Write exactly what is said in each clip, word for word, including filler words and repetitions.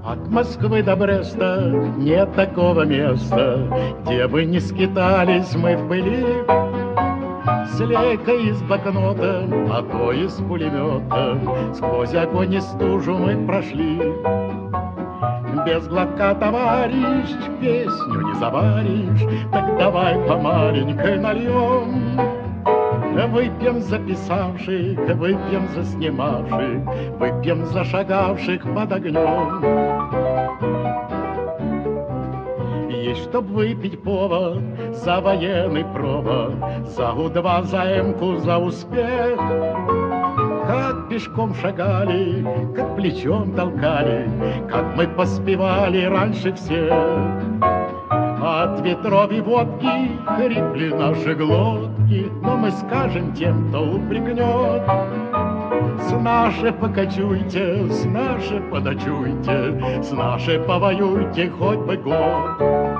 От Москвы до Бреста нет такого места, где бы не скитались мы в пыли. С лейкой из блокнота, а то из пулемета, сквозь огонь и стужу мы прошли. Без глотка, товарищ, песню не заваришь, так давай по маленькой нальем. Выпьем за писавших, выпьем за снимавших, выпьем за шагавших под огнем. Есть, чтоб выпить повод за военный провод, за У-два, за М-ку, за успех. Как пешком шагали, как плечом толкали, как мы поспевали раньше всех. От ветров и водки хрипли наши глотки, но мы скажем тем, кто упрекнет: с нашей покачуйте, с нашей подочуйте, с нашей повоюйте хоть бы год.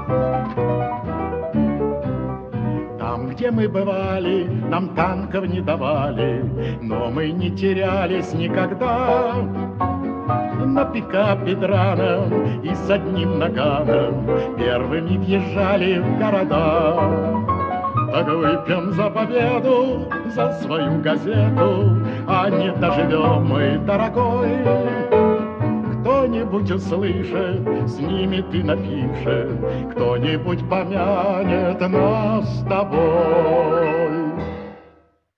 Там, где мы бывали, нам танков не давали, но мы не терялись никогда. На пикапе драном и с одним наганом первыми въезжали в города. Так выпьем за победу, за свою газету, а не доживем мы, дорогой. Кто-нибудь услышит, снимет и напишет, кто-нибудь помянет нас с тобой.